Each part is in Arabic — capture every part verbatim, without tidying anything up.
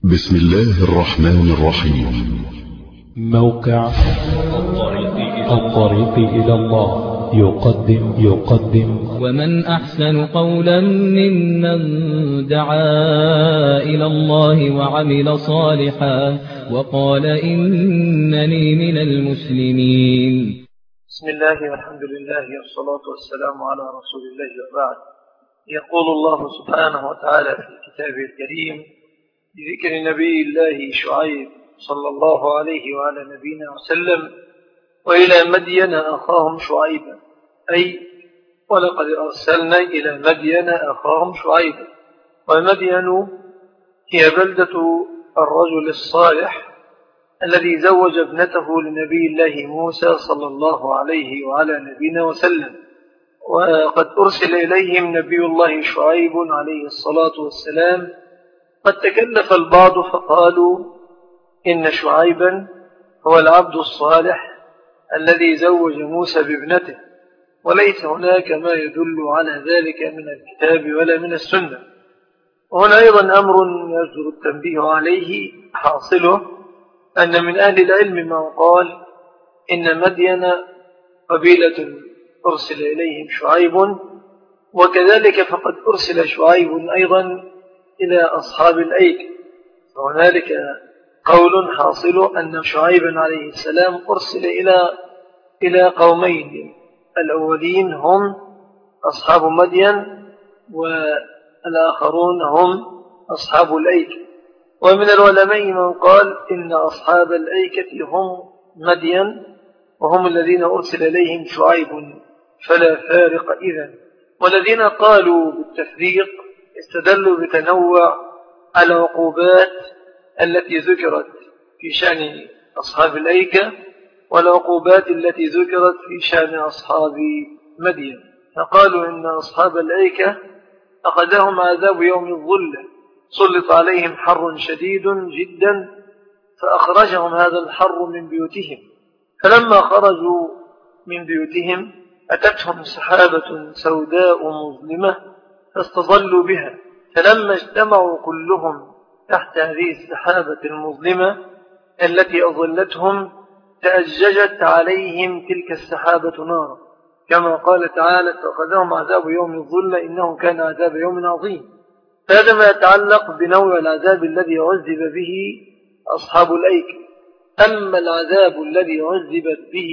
بسم الله الرحمن الرحيم. موقع الطريق إلى الله يقدم يقدم ومن أحسن قولا ممن دعا إلى الله وعمل صالحا وقال إنني من المسلمين. بسم الله والحمد لله والصلاة والسلام على رسول الله وبعد. يقول الله سبحانه وتعالى في كتابه الكريم بذكر نبي الله شعيب صلى الله عليه وعلى نبينا وسلم: وإلى مدين أخاهم شعيبا، أي ولقد أرسلنا إلى مدين أخاهم شعيبا. والمدين هي بلدة الرجل الصالح الذي زوج ابنته لنبي الله موسى صلى الله عليه وعلى نبينا وسلم، وقد أرسل إليهم نبي الله شعيب عليه الصلاة والسلام. قد تكلف البعض فقالوا إن شعيبا هو العبد الصالح الذي زوج موسى بابنته، وليس هناك ما يدل على ذلك من الكتاب ولا من السنة. وهنا أيضا أمر يجدر التنبيه عليه، حاصله أن من أهل العلم من قال إن مدين قبيلة أرسل إليهم شعيب، وكذلك فقد أرسل شعيب أيضا إلى أصحاب الأيكة. وهنالك قول حاصل أن شعيبا عليه السلام أرسل إلى إلى قومين، الأولين هم أصحاب مدين والآخرون هم أصحاب الأيكة. ومن العلماء من قال إن أصحاب الأيكة هم مدين وهم الذين أرسل إليهم شعيب، فلا فارق إذن. والذين قالوا بالتفريق استدلوا بتنوع العقوبات التي ذكرت في شأن أصحاب الأيكة والعقوبات التي ذكرت في شأن أصحاب مدين. فقالوا إن أصحاب الأيكة أخذهم عذاب يوم الظلة، سلط عليهم حر شديد جدا فأخرجهم هذا الحر من بيوتهم، فلما خرجوا من بيوتهم أتتهم سحابة سوداء مظلمة فاستظلوا بها، فلما اجتمعوا كلهم تحت هذه السحابة المظلمة التي أظلتهم تأججت عليهم تلك السحابة نارا، كما قال تعالى: فأخذهم عذاب يوم الظلة إنه كان عذاب يوم عظيم. هذا ما يتعلق بنوع العذاب الذي عذب به أصحاب الأيكة. أما العذاب الذي عذبت به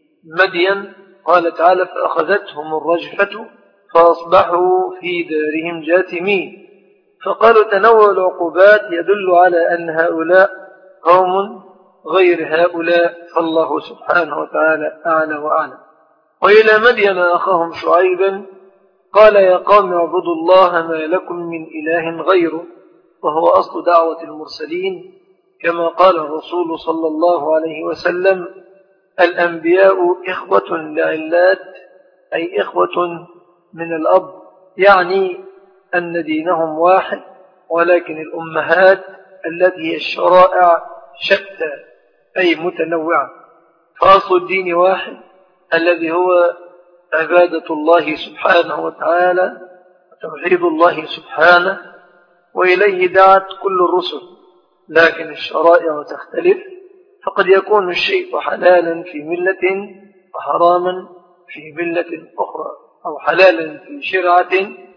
مدين قال تعالى: فأخذتهم الرجفة فأصبحوا في دارهم جاثمين. فقالوا تنوع العقوبات يدل على أن هؤلاء قوم غير هؤلاء، فالله سبحانه وتعالى أعلى وأعلى. وإلى مدين أخاهم شعيبا قال: يا قوم اعبدوا الله ما لكم من إله غيره، وهو أصل دعوة المرسلين، كما قال الرسول صلى الله عليه وسلم: الأنبياء إخوة لعلات، أي إخوة من الأب، يعني أن دينهم واحد، ولكن الأمهات التي هي الشرائع شتى أي متنوعة. فأصل الدين واحد الذي هو عبادة الله سبحانه وتعالى وتوحيد الله سبحانه، وإليه دعت كل الرسل، لكن الشرائع تختلف، فقد يكون الشيء حلالا في ملة وحراما في ملة أخرى، أو حلالا في شرعة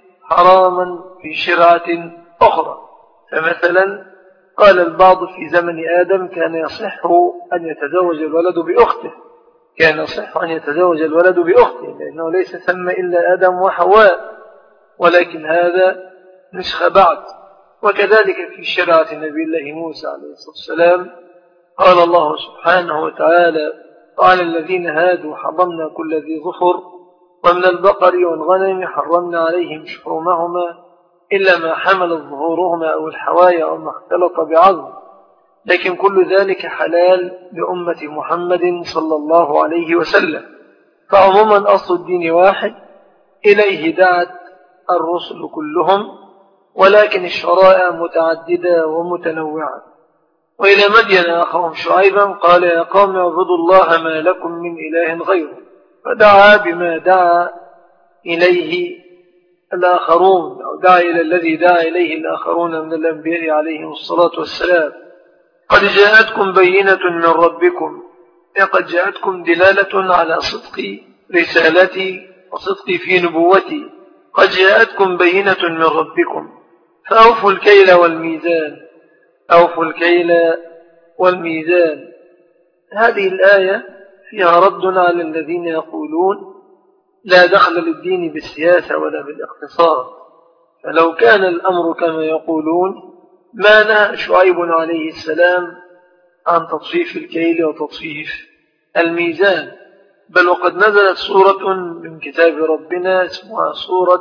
حراما في شرعة أخرى. فمثلا قال البعض في زمن آدم كان يصح أن يتزوج الولد بأخته، كان يصح أن يتزوج الولد بأخته لأنه ليس ثم إلا آدم وحواء، ولكن هذا نسخ بعد. وكذلك في شرعة نبي الله موسى عليه الصلاة والسلام قال الله سبحانه وتعالى: وعلى الذين هادوا حرمنا كل ذي ظفر، ومن البقر والغنم حرمنا عليهم شحومهما إلا ما حملت ظهورهما أو الحوايا أو ما اختلط بعظم، لكن كل ذلك حلال لأمة محمد صلى الله عليه وسلم. فعموما أصل الدين واحد، إليه دعت الرسل كلهم، ولكن الشرائع متعددة ومتنوعة. وإلى مدين أخاهم شعيبا قال: يا قوم اعبدوا الله ما لكم من إله غيره، فدعا بما دعا إليه الآخرون أو دعا إلى الذي دعا إليه الآخرون من الأنبياء عليهم الصلاة والسلام. قد جاءتكم بينة من ربكم، قد جاءتكم دلالة على صدق رسالتي وصدق في نبوتي. قد جاءتكم بينة من ربكم فأوفوا الكيل والميزان، أوفوا الكيل والميزان. هذه الآية فيها رد على الذين يقولون لا دخل للدين بالسياسة ولا بالاقتصاد، فلو كان الأمر كما يقولون ما نهى شعيب عليه السلام عن تطفيف الكيل وتطفيف الميزان، بل وقد نزلت سورة من كتاب ربنا اسمها سورة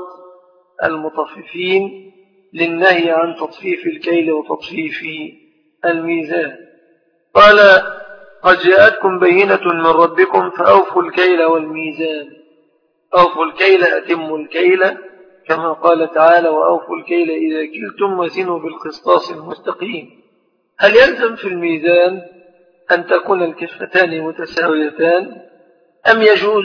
المطففين للنهي عن تطفيف الكيل وتطفيف الميزان. قال قد جاءتكم بينة من ربكم فأوفوا الكيل والميزان، أوفوا الكيل أتموا الكيل كما قال تعالى وأوفوا الكيل إذا كلتم وزنوا بالقسطاس المستقيم. هل يلزم في الميزان أن تكون الكفتان متساويتان أم يجوز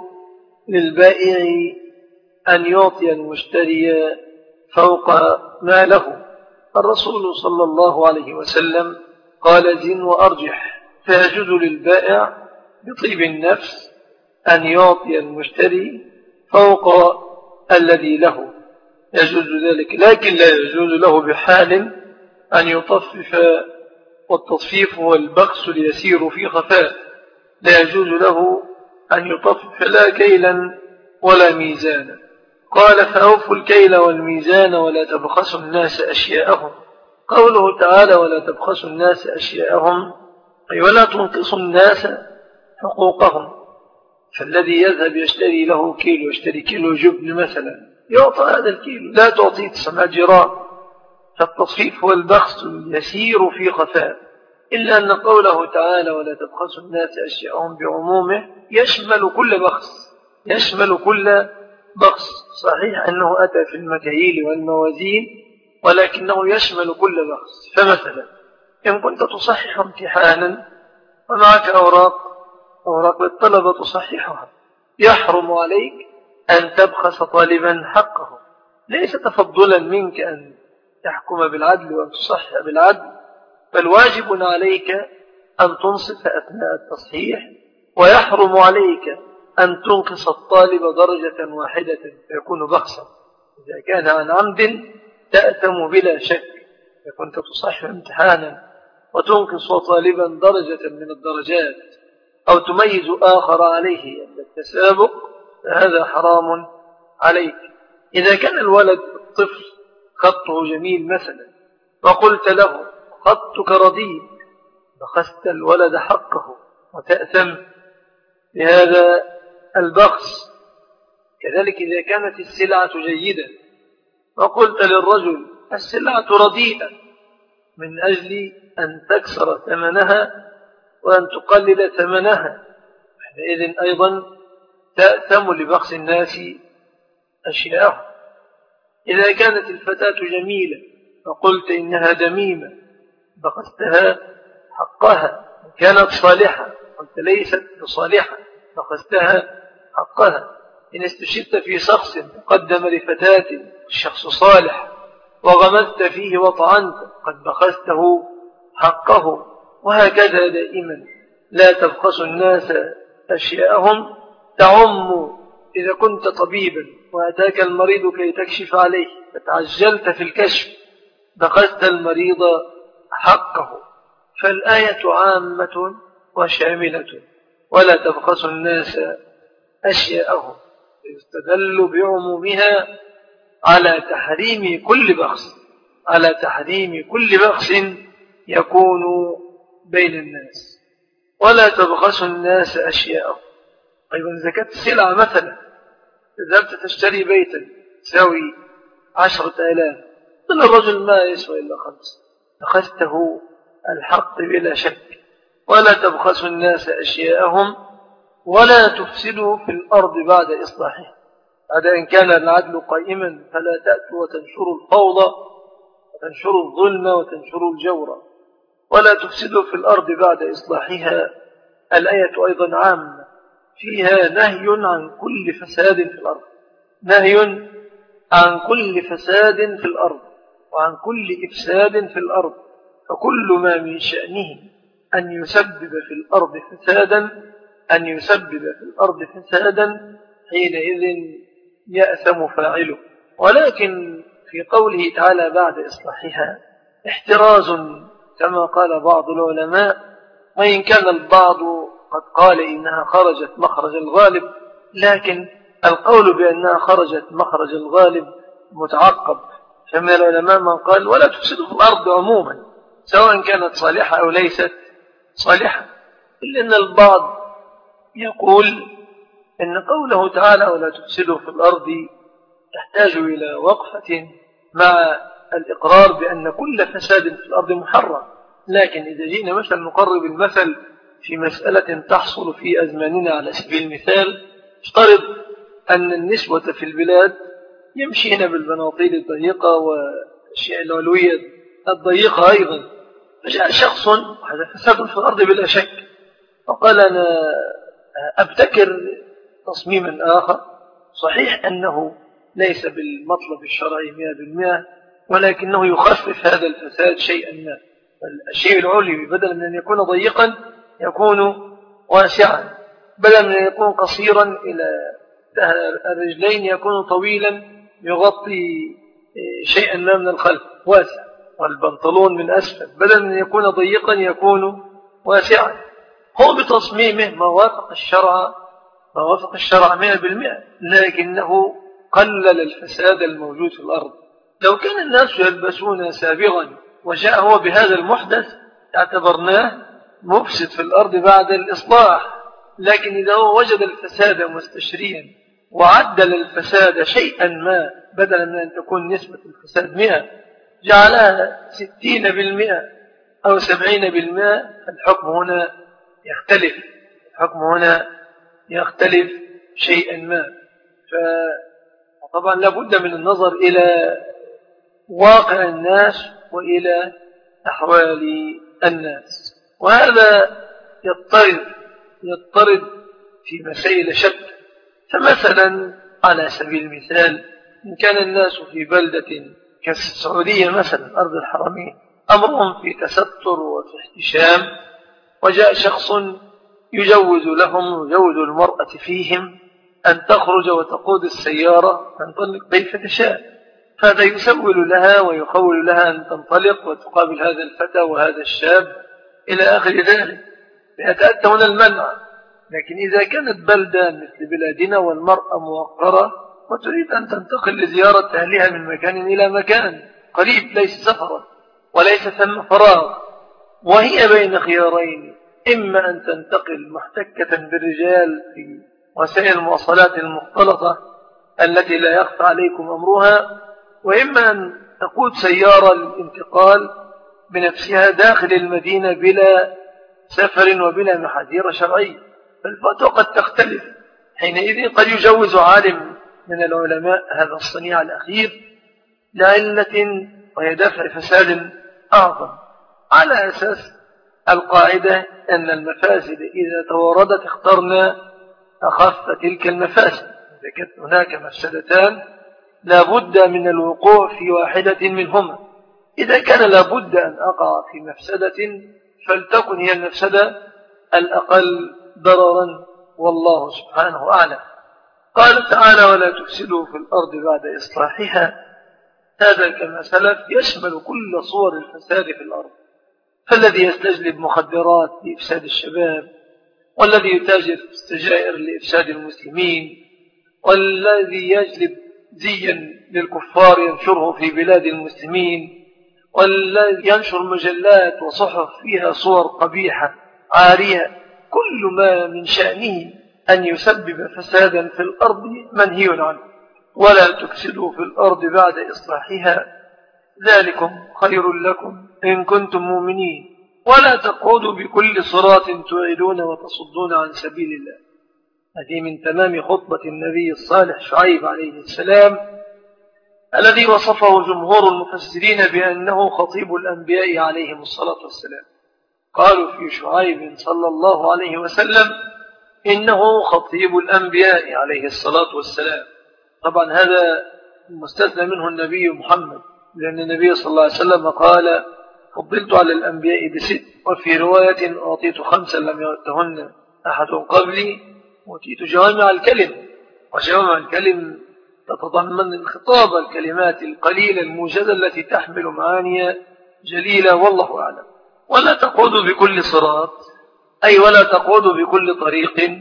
للبائع أن يعطي المشتري فوق ما له؟ الرسول صلى الله عليه وسلم قال زن وأرجح، فيجوز للبائع بطيب النفس أن يعطي المشتري فوق الذي له، يجوز ذلك، لكن لا يجوز له بحال أن يطفف، والتطفيف هو البخس ليسير في خفاء، لا يجوز له أن يطفف لا كيلا ولا ميزانا. قال فأوفوا الكيل والميزان ولا تبخسوا الناس أشياءهم. قوله تعالى ولا تبخسوا الناس أشياءهم أي ولا تنقصوا الناس حقوقهم، فالذي يذهب يشتري له كيلو، يشتري كيلو جبن مثلا يعطى هذا الكيلو، لا تعطيه تسعة جرام، فالتصفيف هو البخس يسير في خفاء. إلا أن قوله تعالى ولا تبخسوا الناس أشياءهم بعمومه يشمل كل بخس، يشمل كل بخس. صحيح أنه أتى في المكاييل والموازين ولكنه يشمل كل بخس. فمثلا إن كنت تصحح امتحانا ومعك أوراق أوراق للطلبة تصححها، يحرم عليك أن تبخس طالبا حقه، ليس تفضلا منك أن تحكم بالعدل وأن تصحح بالعدل، بل واجب عليك أن تنصف أثناء التصحيح، ويحرم عليك أن تنقص الطالب درجة واحدة فيكون بخسا. إذا كان عن عمد تأتم بلا شك، إذا كنت تصحح امتحانا وتنقص طالبا درجة من الدرجات أو تميز آخر عليه عند التسابق فهذا حرام عليك. إذا كان الولد الطفل خطه جميل مثلا وقلت له خطك رديء، بخست الولد حقه وتأثم بهذا البخس. كذلك إذا كانت السلعة جيدة وقلت للرجل السلعة رديئة من أجل أن تكسر ثمنها وأن تقلل ثمنها، فإذن أيضا تأثم لبخس الناس أشياءهم. إذا كانت الفتاة جميلة وقلت إنها دميمة بخستها حقها، كانت صالحة قلت ليست بصالحة بخستها حقها. إن استشدت في شخص قدم لفتاة الشخص صالح وغمزت فيه وطعنت قد بخسته حقه. وهكذا دائما لا تبخسوا الناس أشياءهم. تعم إذا كنت طبيبا وأتاك المريض كي تكشف عليه فتعجلت في الكشف بخست المريض حقه. فالآية عامة وشاملة ولا تبخسوا الناس أشياءهم، يستدل بعمومها على تحريم كل بخس، على تحريم كل بخس يكون بين الناس. ولا تبخسوا الناس أشياءهم. أيضا زكاة السلعة مثلا، ذهبت تشتري بيتا تساوي عشرة آلاف، قل الرجل ما يسوى إلا خمس، أخذته الحق بلا شك. ولا تبخسوا الناس أشياءهم ولا تفسدوا في الأرض بعد إصلاحها. بعد إن كان العدل قائما فلا تأتوا وتنشروا الفوضى وتنشروا الظلم وتنشروا الجور. ولا تفسدوا في الأرض بعد إصلاحها. الآية أيضا عامة فيها نهي عن كل فساد في الأرض، نهي عن كل فساد في الأرض وعن كل إفساد في الأرض، فكل ما من شأنه أن يسبب في الأرض فسادا أن يسبب في الأرض فسادا حينئذ يأثم فاعله. ولكن في قوله تعالى بعد إصلاحها احتراز كما قال بعض العلماء، وإن كان البعض قد قال إنها خرجت مخرج الغالب، لكن القول بأنها خرجت مخرج الغالب متعقب. فمن العلماء من قال ولا تفسد في الأرض عموما سواء كانت صالحة أو ليست صالحة، إلا أن البعض يقول إن قوله تعالى ولا تفسدوا في الأرض تحتاج إلى وقفة مع الإقرار بأن كل فساد في الأرض محرم. لكن إذا جينا مثلا نقرب المثل في مسألة تحصل في أزماننا على سبيل المثال، افترض أن النسوة في البلاد يمشين بالبناطيل الضيقة والأشياء العلوية الضيقة أيضا، فجاء شخص هذا فساد في الأرض بلا شك، فقال أنا أبتكر تصميما آخر، صحيح أنه ليس بالمطلب الشرعي مئة بالمئة ولكنه يخفف هذا الفساد شيئا ما. الشيء العلوي بدل من أن يكون ضيقا يكون واسعا، بدل من أن يكون قصيرا إلى الرجلين يكون طويلا يغطي شيئا ما من الخلف واسع، والبنطلون من أسفل بدل من أن يكون ضيقا يكون واسعا. هو بتصميمه ما وافق الشرع ما وافق الشرع مئة بالمئة، لكنه قلل الفساد الموجود في الأرض. لو كان الناس يلبسون سابغا وجاء هو بهذا المحدث اعتبرناه مفسد في الأرض بعد الإصلاح، لكن إذا هو وجد الفساد مستشريا وعدل الفساد شيئا ما بدلا من أن تكون نسبة الفساد مئة جعلها ستين بالمئة أو سبعين بالمئة، الحكم هنا يختلف الحكم هنا يختلف شيئا ما. فطبعا لابد من النظر إلى واقع الناس وإلى أحوال الناس، وهذا يضطرد يضطرد في مسائل شتى. فمثلا على سبيل المثال إن كان الناس في بلدة كالسعودية مثلا أرض الحرمين أمرهم في تستر وفي احتشام، وجاء شخص يجوز لهم يجوز المرأة فيهم أن تخرج وتقود السيارة تنطلق كيف تشاء، فهذا يسول لها ويخول لها أن تنطلق وتقابل هذا الفتى وهذا الشاب إلى آخر ذلك، فيتأتى هنا المنع. لكن إذا كانت بلدة مثل بلادنا والمرأة موقرة وتريد أن تنتقل لزيارة أهلها من مكان إلى مكان قريب ليس سفرا وليس ثم فراغ، وهي بين خيارين، إما أن تنتقل محتكة بالرجال في وسائل المواصلات المختلطة التي لا يخفى عليكم أمرها، وإما أن تقود سيارة للانتقال بنفسها داخل المدينة بلا سفر وبلا محاذير شرعية. فالفتوى قد تختلف، حينئذ قد يجوز عالم من العلماء هذا الصنيع الأخير لعلة وهي دفع فساد أعظم، على أساس القاعدة أن المفاسد إذا توردت اخترنا أخف تلك المفاسد. إذا كانت هناك مفسدتان لابد من الوقوع في واحدة منهما، إذا كان لابد أن أقع في مفسدة فلتكن هي المفسدة الأقل ضررا، والله سبحانه أعلم. قال تعالى ولا تفسدوا في الأرض بعد إصلاحها، هذا كما سلف يشمل كل صور الفساد في الأرض، فالذي يستجلب مخدرات لإفساد الشباب، والذي يتاجر في السجائر لإفساد المسلمين، والذي يجلب زيا للكفار ينشره في بلاد المسلمين، والذي ينشر مجلات وصحف فيها صور قبيحة عارية، كل ما من شأنه أن يسبب فسادا في الأرض منهي عنه. ولا تفسدوا في الأرض بعد إصلاحها ذلكم خير لكم إن كنتم مؤمنين ولا تقعدوا بكل صراط تعيدون وتصدون عن سبيل الله. هذه من تمام خطبة النبي الصالح شعيب عليه السلام الذي وصفه جمهور المفسرين بأنه خطيب الأنبياء عليهم الصلاة والسلام. قالوا في شعيب صلى الله عليه وسلم إنه خطيب الأنبياء عليه الصلاة والسلام. طبعا هذا المستثنى منه النبي محمد، لأن النبي صلى الله عليه وسلم قال فضلت على الأنبياء بست، وفي رواية أعطيت خمسا لم يؤتهن أحد قبلي، أعطيت جوامع الكلم، وجوامع الكلم تتضمن الخطاب الكلمات القليلة الموجزة التي تحمل معاني جليلة والله أعلم. ولا تقعد بكل صراط، أي ولا تقعد بكل طريق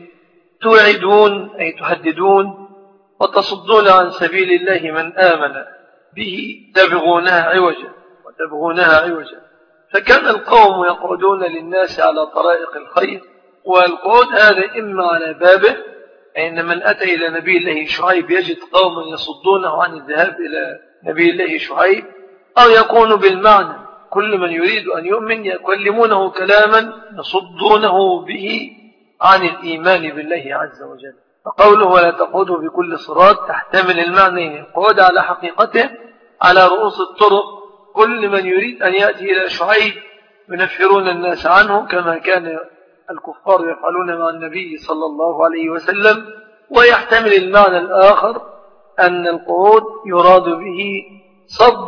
توعدون أي تهددون وتصدون عن سبيل الله من آمن به تبغونها عوجا وتبغونها عوجا. فكان القوم يقعدون للناس على طرائق الخير، والقعود هذا إما على بابه، أن من أتى إلى نبي الله شعيب يجد قوما يصدونه عن الذهاب إلى نبي الله شعيب، أو يكون بالمعنى كل من يريد أن يؤمن يكلمونه كلاما يصدونه به عن الإيمان بالله عز وجل. فقوله ولا تقعدوا بكل صراط تحتمل المعنى القعود على حقيقته على رؤوس الطرق، كل من يريد أن يأتي إلى شعيب ينفرون الناس عنه كما كان الكفار يفعلون مع النبي صلى الله عليه وسلم. ويحتمل المعنى الآخر أن القعود يراد به صد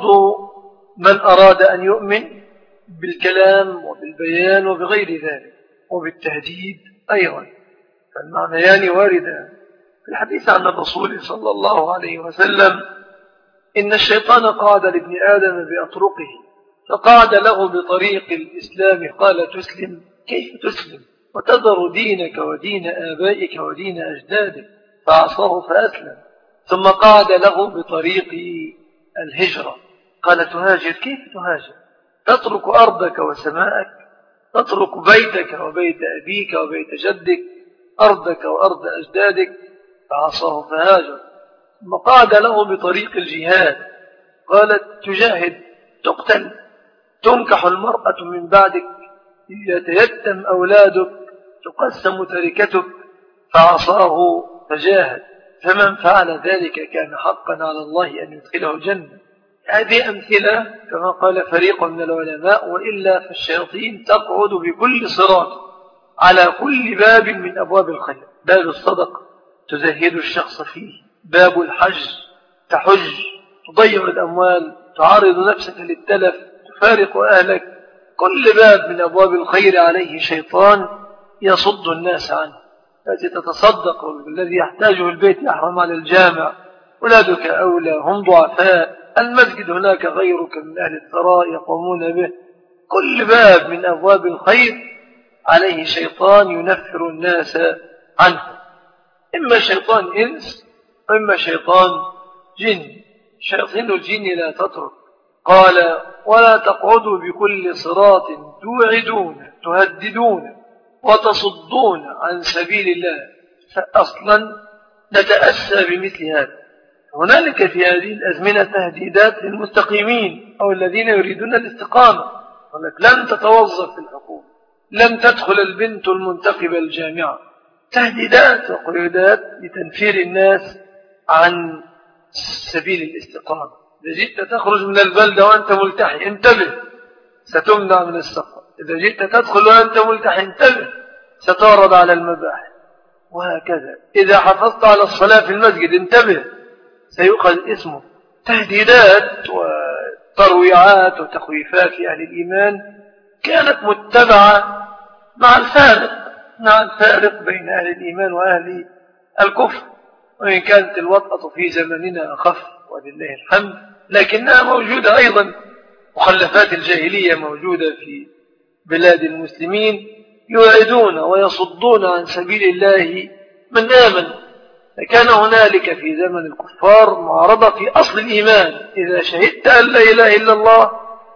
من أراد أن يؤمن بالكلام وبالبيان وبغير ذلك وبالتهديد أيضا، فالمعنيان واردان. في الحديث عن الرسول صلى الله عليه وسلم إن الشيطان قعد لابن آدم بأطرقه، فقعد له بطريق الإسلام قال تسلم؟ كيف تسلم وتذر دينك ودين آبائك ودين أجدادك؟ فعصاه فأسلم. ثم قعد له بطريق الهجرة قال تهاجر؟ كيف تهاجر؟ تترك أرضك وسماءك، تترك بيتك وبيت أبيك وبيت جدك، أرضك وأرض أجدادك؟ فعصاه فهاجر. ثم قعد له بطريق الجهاد قالت تجاهد؟ تقتل؟ تنكح المرأة من بعدك؟ يتيتم أولادك؟ تقسم تركتك؟ فعصاه فجاهد. فمن فعل ذلك كان حقا على الله أن يدخله الجنة. هذه أمثلة كما قال فريق من العلماء، وإلا فالشياطين تقعد بكل صراط على كل باب من أبواب الخير. باب الصدقة تزهد الشخص فيه، باب الحج تحج تضيع الأموال تعرض نفسك للتلف تفارق أهلك، كل باب من أبواب الخير عليه شيطان يصد الناس عنه. التي تتصدق الذي يحتاجه البيت يحرم على الجامع، أولادك أولى هم ضعفاء، المسجد هناك غيرك من أهل الثراء يقومون به، كل باب من أبواب الخير عليه شيطان ينفر الناس عنه، إما شيطان إنس وإما شيطان جن. شياطين الجن لا تترك. قال ولا تقعدوا بكل صراط توعدون تهددون وتصدون عن سبيل الله. فأصلا نتأسى بمثل هذا. هنالك في هذه الأزمنة تهديدات للمستقيمين أو الذين يريدون الاستقامة، ولك لن تتوظف في الحكومة، لن تدخل البنت المنتقبة الجامعة، تهديدات وقيودات لتنفير الناس عن سبيل الاستقامة. إذا جئت تخرج من البلدة وأنت ملتحي انتبه ستمنع من السفر، إذا جئت تدخل وأنت ملتحي انتبه ستعرض على المباحث، وهكذا. إذا حفظت على الصلاة في المسجد انتبه سيؤخذ اسمه. تهديدات وترويعات وتخويفات لأهل الإيمان كانت متبعة مع الفارق مع الفارق بين أهل الإيمان وأهل الكفر، وإن كانت الوطأة في زمننا أخف ولله الحمد، لكنها موجودة أيضا. مخلفات الجاهلية موجودة في بلاد المسلمين، يوعدون ويصدون عن سبيل الله من آمن. فكان هنالك في زمن الكفار معارضة في أصل الإيمان، إذا شهدت أن لا إله إلا الله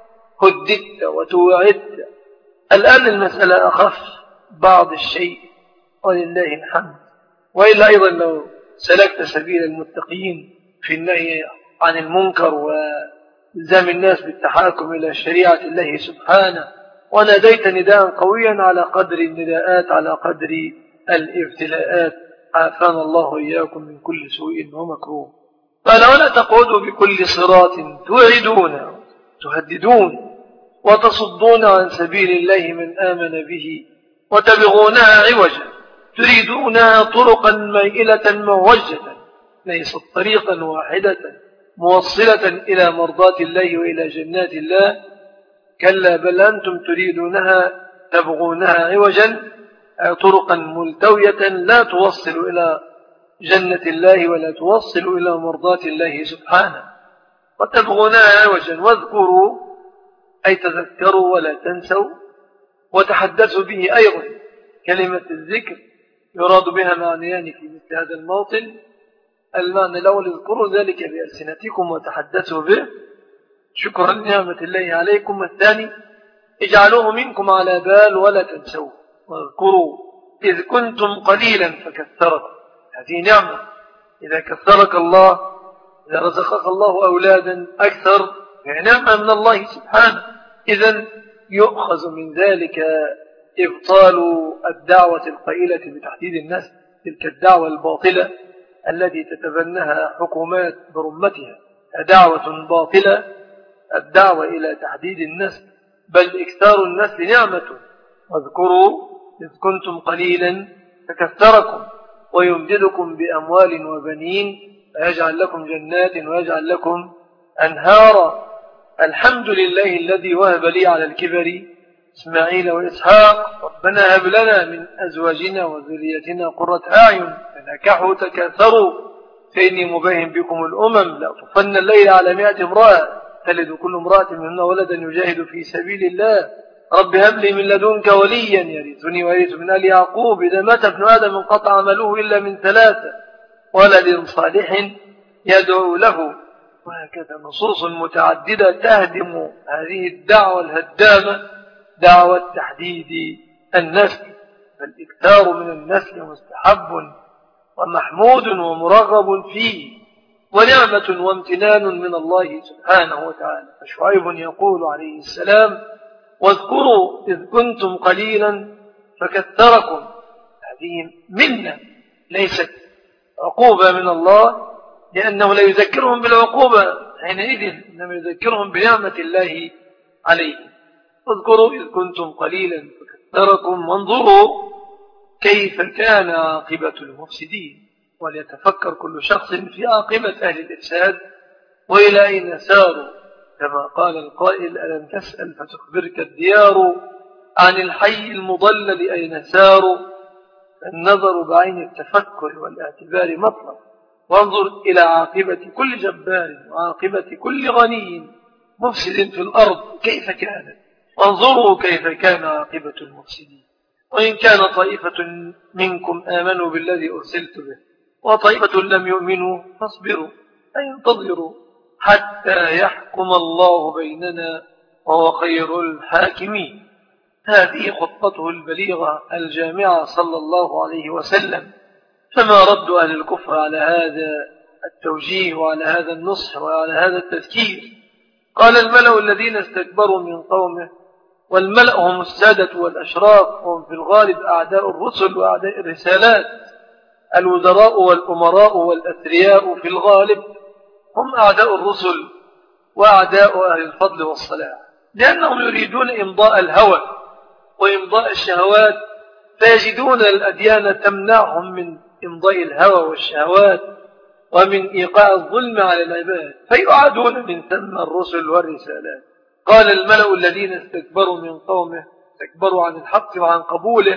هددت وتوعدت. الآن المسألة أخف بعض الشيء ولله الحمد. وإلا أيضا لو سلكت سبيل المتقين في النهي عن المنكر وإلزام الناس بالتحاكم إلى شريعة الله سبحانه، وناديت نداء قويا على قدر النداءات على قدر الابتلاءات، عافانا الله إياكم من كل سوء ومكروه. قال ولا تقعدوا بكل صراط توعدون تهددون وتصدون عن سبيل الله من آمن به وتبغونها عوجا تريدونها طرقا مائلة موجة، ليست طريقا واحدة موصلة إلى مرضات الله وإلى جنات الله. كلا بل أنتم تريدونها تبغونها عوجا طرقا ملتوية لا توصل إلى جنة الله ولا توصل إلى مرضات الله سبحانه. وتبغونها عوجا واذكروا أي تذكروا ولا تنسوا وتحدثوا به أيضا. كلمة الذكر يراد بها معنيان في مثل هذا الموطن. المعنى الأول اذكروا ذلك بألسنتكم وتحدثوا به شكرا لنعمة الله عليكم. والثاني اجعلوه منكم على بال ولا تنسوه. واذكروا إذ كنتم قليلا فكثركم. هذه نعمة. إذا كثرك الله، إذا رزقك الله أولادا أكثر، يعني نعمة من الله سبحانه. إذن يؤخذ من ذلك إبطال الدعوة القائلة بتحديد الناس، تلك الدعوة الباطلة التي تتبناها حكومات برمتها، دعوة باطلة الدعوة إلى تحديد النسل، بل إكثار النسل نعمة. واذكروا إذ كنتم قليلا فكثركم ويمددكم بأموال وبنين ويجعل لكم جنات ويجعل لكم أنهارا. الحمد لله الذي وهب لي على الكبر إسماعيل وإسحاق. ربنا هب لنا من أزواجنا وذريتنا قرة أعين فنكحوا تكاثروا فإني مباهم بكم الأمم لأطفن الليل على مائة امرأة تلد كل امرأة منهن ولدا يجاهد في سبيل الله. رب هب لي من لدنك وليا يرثني ويرث من آل يعقوب. إذا مات ابن آدم انقطع عمله إلا من ثلاثة ولد صالح يدعو له. وهكذا نصوص متعددة تهدم هذه الدعوة الهدامة، دعوة تحديد النسل. فالإكثار من النسل مستحب ومحمود ومرغب فيه ونعمة وامتنان من الله سبحانه وتعالى. فشعيب يقول عليه السلام واذكروا إذ كنتم قليلا فكثركم. هذه منة ليست عقوبة من الله، لأنه لا يذكرهم بالعقوبة حينئذ، إنما يذكرهم بنعمة الله عليهم. واذكروا إذ كنتم قليلا فكثركم وانظروا كيف كان عاقبة المفسدين. وليتفكر كل شخص في عاقبة أهل الإفساد وإلى أين ساروا. كما قال القائل ألم تسأل فتخبرك الديار عن الحي المضلل أين ساروا. النظر بعين التفكر والاعتبار مطلب. وانظر إلى عاقبة كل جبار وعاقبة كل غني مفسد في الأرض كيف كانت. وانظروا كيف كان عاقبة المفسدين. وإن كان طائفة منكم آمنوا بالذي أرسلت به وطائفة لم يؤمنوا فاصبروا أي انتظروا حتى يحكم الله بيننا وهو خير الحاكمين. هذه خطته البليغة الجامعة صلى الله عليه وسلم. فما رد أهل الكفر على هذا التوجيه وعلى هذا النصح وعلى هذا التذكير؟ قال الملأ الذين استكبروا من قومه، والملأ هم السادة والأشراف، وهم في الغالب أعداء الرسل وأعداء الرسالات. الوزراء والأمراء والأثرياء في الغالب هم أعداء الرسل وأعداء أهل الفضل والصلاح، لأنهم يريدون إمضاء الهوى وإمضاء الشهوات، فيجدون الأديان تمنعهم من إمضاء الهوى والشهوات ومن إيقاع الظلم على العباد، فيعادون من ثم الرسل والرسالات. قال الملأ الذين استكبروا من قومه، استكبروا عن الحق وعن قبوله،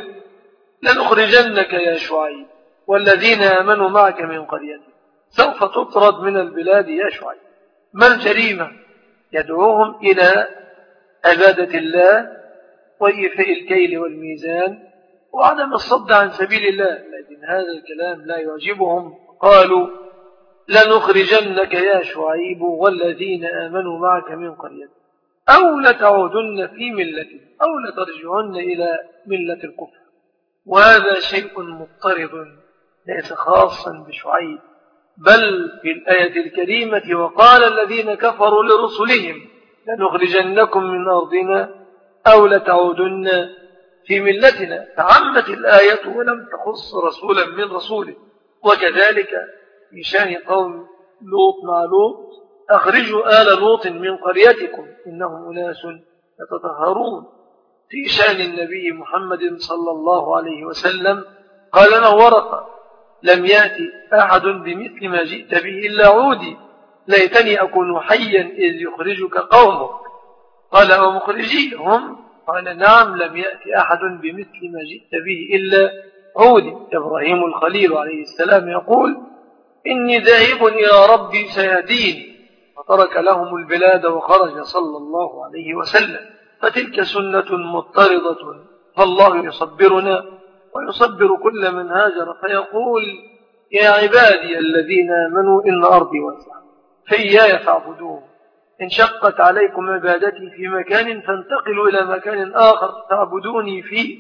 لنخرجنك يا شعيب والذين آمنوا معك من قريتك، سوف تطرد من البلاد يا شعيب. ما الجريمة؟ يدعوهم إلى عبادة الله وإيفاء الكيل والميزان وعدم الصد عن سبيل الله، لكن هذا الكلام لا يعجبهم. قالوا لنخرجنك يا شعيب والذين آمنوا معك من قريتك أو لتعودن في ملتنا أو لترجعن إلى ملة الكفر. وهذا شيء مضطرد ليس خاصا بشعيب، بل في الآية الكريمة وقال الذين كفروا لرسلهم لنخرجنكم من أرضنا أو لتعودن في ملتنا، فعمت الآية ولم تخص رسولا من رسوله. وكذلك في شان قوم لوط مع لوط، أخرجوا آل لوط من قريتكم إنهم أناس يتطهرون. في شان النبي محمد صلى الله عليه وسلم قال له ورقة لم يأتي أحد بمثل ما جئت به إلا عودي، ليتني أكون حيا إذ يخرجك قومك. قال ومخرجيهم؟ قال نعم، لم يأتي أحد بمثل ما جئت به إلا هود. إبراهيم الخليل عليه السلام يقول إني ذاهب إلى ربي سيهدين، وترك لهم البلاد وخرج صلى الله عليه وسلم. فتلك سنة مضطردة، فالله يصبرنا ويصبر كل من هاجر فيقول يا عبادي الذين آمنوا إن أرضي واسعة فإياي فاعبدون. إن شقت عليكم عبادتي في مكان فانتقلوا إلى مكان آخر تعبدوني فيه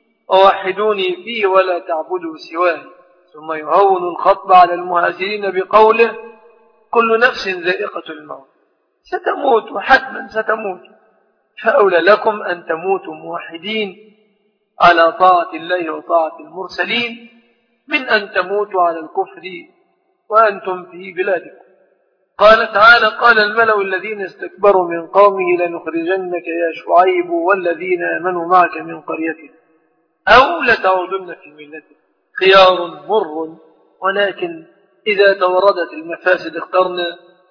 ووحدوني فيه ولا تعبدوا سواي. ثم يهون الخطب على المهاجرين بقوله كل نفس ذائقة الموت، ستموت وحتما ستموت، فأولى لكم أن تموتوا موحدين على طاعة الله وطاعة المرسلين من أن تموتوا على الكفر وأنتم في بلادكم. قال تعالى قال الملأ الذين استكبروا من قومه لنخرجنك يا شعيب والذين آمنوا معك من قريتنا أو لتعودن في ملتك. خيار مر، ولكن إذا توردت المفاسد اخترنا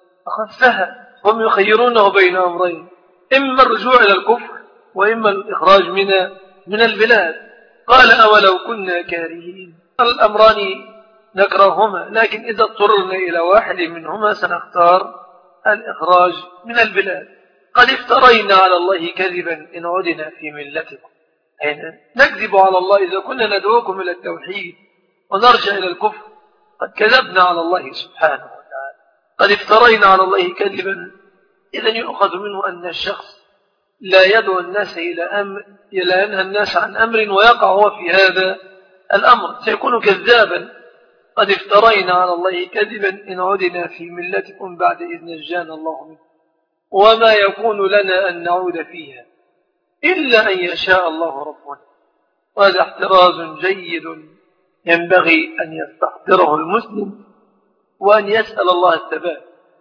أخفها. هم يخيرونه بين أمرين، إما الرجوع إلى الكفر وإما الإخراج من من البلاد. قال أولو كنا كارهين، الأمران نكرههما، لكن إذا اضطررنا إلى واحد منهما سنختار الإخراج من البلاد. قد افترينا على الله كذبا إن عدنا في ملتكم، يعني نكذب على الله إذا كنا ندعوكم إلى التوحيد ونرجع إلى الكفر، قد كذبنا على الله سبحانه وتعالى. قد افترينا على الله كذبا، إذن يؤخذ منه أن الشخص لا يدعو الناس إلى أمر، لا ينهى الناس عن أمر ويقع هو في هذا الأمر، سيكون كذابا. قد افترينا على الله كذبا إن عدنا في ملتكم بعد إذ نجانا الله منه وما يكون لنا أن نعود فيها إلا أن يشاء الله ربنا. وهذا احتراز جيد ينبغي أن يستحضره المسلم وأن يسأل الله الثبات.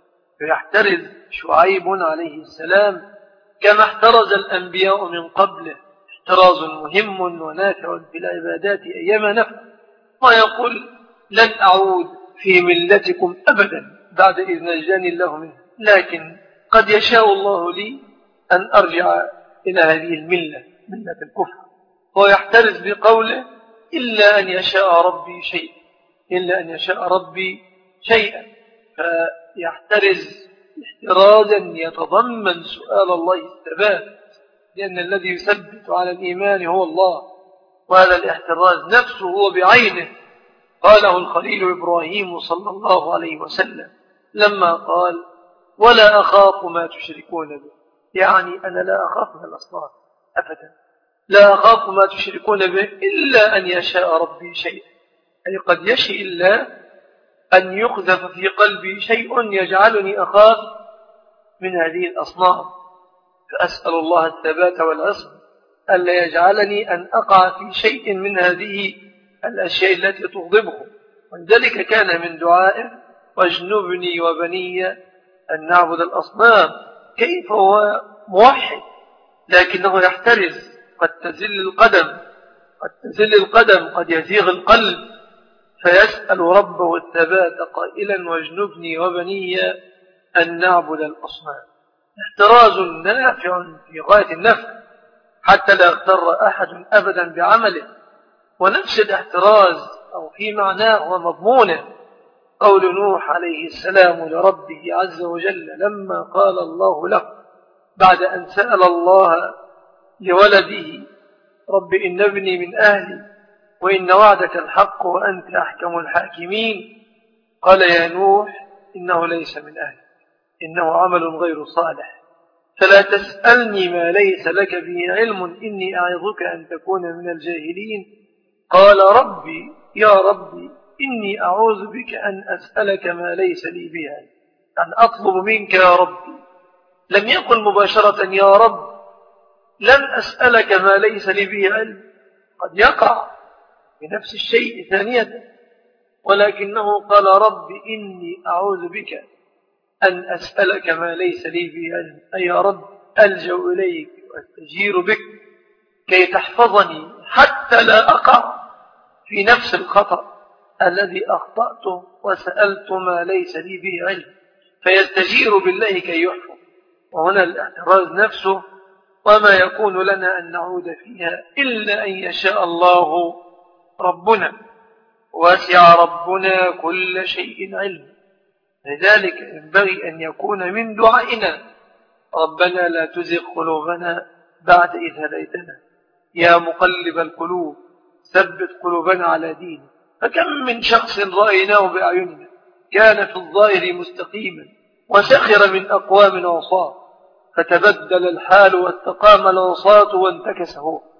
فيحترز شعيب عليه السلام كما احترز الأنبياء من قبله، احتراز مهم ونافع في العبادات أيما نفع، ويقول لن أعود في ملتكم أبدا بعد إذ نجاني الله منه، لكن قد يشاء الله لي أن أرجع إلى هذه الملة، ملة الكفر. ويحترز بقوله إلا أن يشاء ربي شيئا، إلا أن يشاء ربي شيئا. فيحترز احترازا يتضمن سؤال الله الثبات، لأن الذي يثبت على الإيمان هو الله، وهذا الاحتراز نفسه هو بعينه قاله الخليل إبراهيم صلى الله عليه وسلم لما قال ولا أخاف ما تشركون به، يعني أنا لا أخاف من الأصنام أبدا، لا أخاف ما تشركون به إلا أن يشاء ربي شيئا، أي قد يشاء الله أن يقذف في قلبي شيء يجعلني أخاف من هذه الأصنام، فأسأل الله الثبات والعصم ألا يجعلني أن أقع في شيء من هذه الأشياء التي تغضبه. ولذلك كان من دعائه واجنبني وبني أن نعبد الأصنام. كيف هو موحد لكنه يحترز، قد تزل القدم قد تزل القدم قد يزيغ القلب، فيسأل ربه الثبات قائلا واجنبني وبني أن نعبد الأصنام. احتراز نافع في غاية النفع حتى لا يغتر أحد أبدا بعمله. ونفس الاحتراز أو في معناه ومضمونه قول نوح عليه السلام لربه عز وجل لما قال الله له بعد أن سأل الله لولده رب إن ابني من أهلي وإن وعدك الحق وأنت أحكم الحاكمين، قال يا نوح إنه ليس من أهلك إنه عمل غير صالح فلا تسألني ما ليس لك به علم إني أعظك أن تكون من الجاهلين. قال ربي يا ربي إني أعوذ بك أن أسألك ما ليس لي به علم، أن أطلب منك يا ربي. لم يقل مباشرة يا رب لن أسألك ما ليس لي به علم، قد يقع بنفس الشيء ثانية، ولكنه قال رب إني أعوذ بك أن أسألك ما ليس لي به علم، أي يا رب ألجأ إليك وأستجير بك كي تحفظني حتى لا أقع في نفس الخطأ الذي أخطأته وسألت ما ليس لي به علم. فيستجير بالله كي يحفظ. وهنا الاعتراض نفسه: وما يكون لنا أن نعود فيها إلا أن يشاء الله ربنا، وسع ربنا كل شيء علم. لذلك ينبغي أن يكون من دعائنا: ربنا لا تزغ قلوبنا بعد إذ هديتنا، يا مقلب القلوب ثبت قلوبنا على دينك. فكم من شخص رأيناه بأعيننا كان في الظاهر مستقيما وسخر من أقوام العصاة، فتبدل الحال واستقام العصاة وانتكس هو.